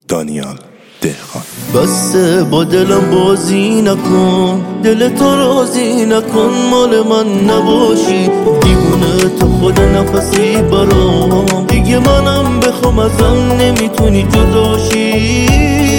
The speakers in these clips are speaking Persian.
دانیال دهقان. بسته با دلم بازی نکن، دل تو راضی نکن، مال من نباشی. دیوونه تو خود نفسی برام، دیگه منم بخوام ازم نمیتونی جداشی.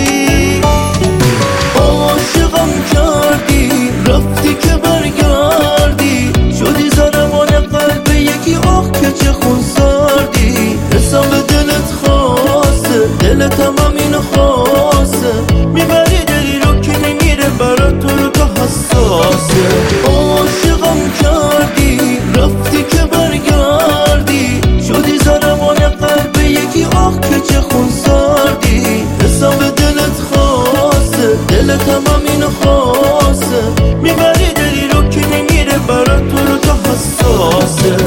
عاشقم کردی رفتی که برگردی، شدی زربان قلب یکی، آه که چه خون سردی. حسام به دلت خاصه، دلت هم همینو خواسته، میبری دلی رو که نمیره برات، تو رو تو حساسه. عاشقم کردی رفتی که برگردی، شدی زربان قلب یکی، آه که چه خون سردی. حسام به دلت خاصه، دلت هم همینو خواسته، میبری دلی رو که نمیره برات، تو رو تو حساسه.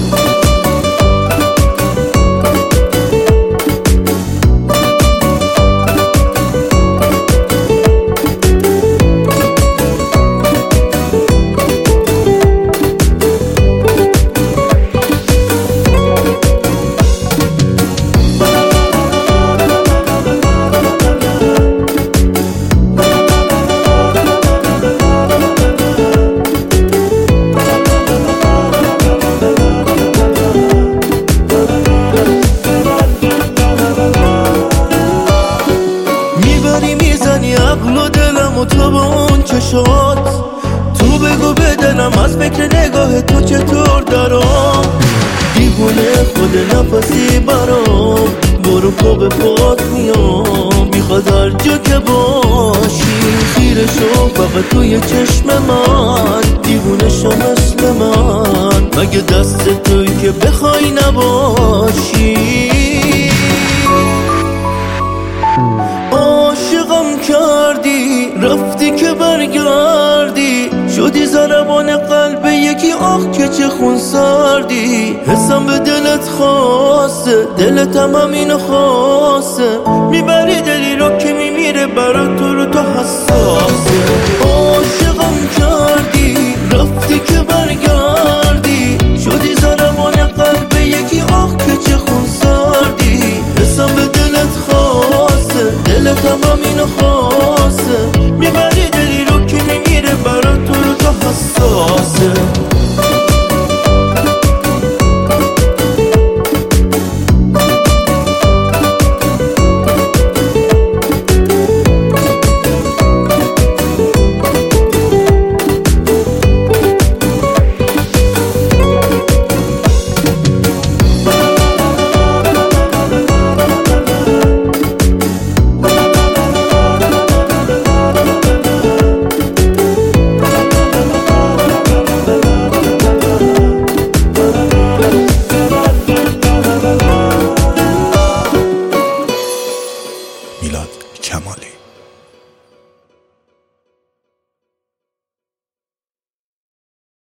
میزنی عقل و دلم و تو با اون چشات، تو بگو بدنم از فکر نگاه تو چطور درام. دیوونه خود نفسی برام، برو پا به پات میام، میخواد هر جا که باشی. خیره شو فقط توی چشم من، دیوونه شو مثل من، مگه دست توی که بخوای نباشی. عاشقم کردی رفتی که برگردی، شدی زربان قلب یکی، آه که چه خون سردی. حسام به دلت خاصه، دلت هم همینو خواسته، میبری دلی رو که میمیره برات، تو رو تو حساسه. عاشقم کردی رفتی که برگردی، شدی زربان قلب یکی، آه که چه خون سردی. حسام به دلت خاصه، دلت هم